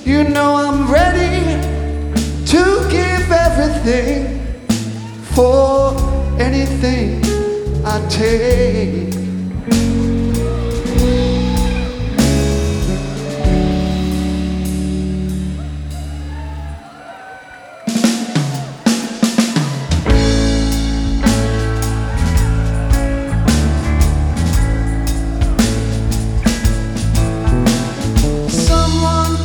You know I'm ready to give everything for anything I take.